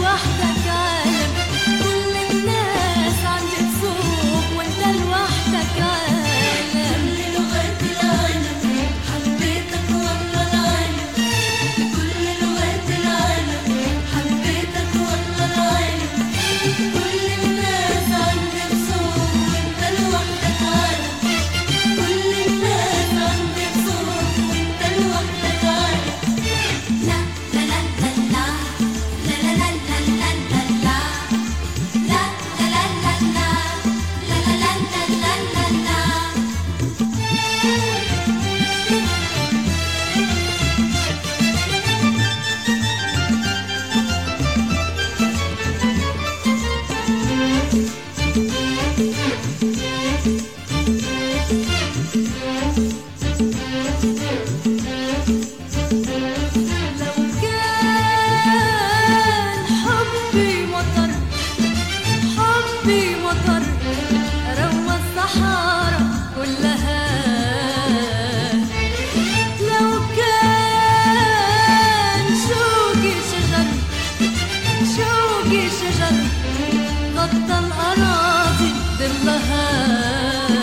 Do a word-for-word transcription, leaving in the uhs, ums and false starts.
لوحدك عالم، كل الناس عم بتصوب وانت لوحدك عالم. كل لغات العالم حبيتك والله العالم، كل لغات العالم حبيتك والله العالم. كل الناس عم بتصوب وانت لوحدك عالم، كل الناس عم بتصوب وانت لوحدك عالم. لا لا لا لا لا لا لا لا لا لا لا لا لا لا لا لا لا لا لا. لو كان حبي مطر، حبي مطر روى الصحارى كلها، لو كان شوقي شجر، شوقي شجر غطى الأراضي ظلها.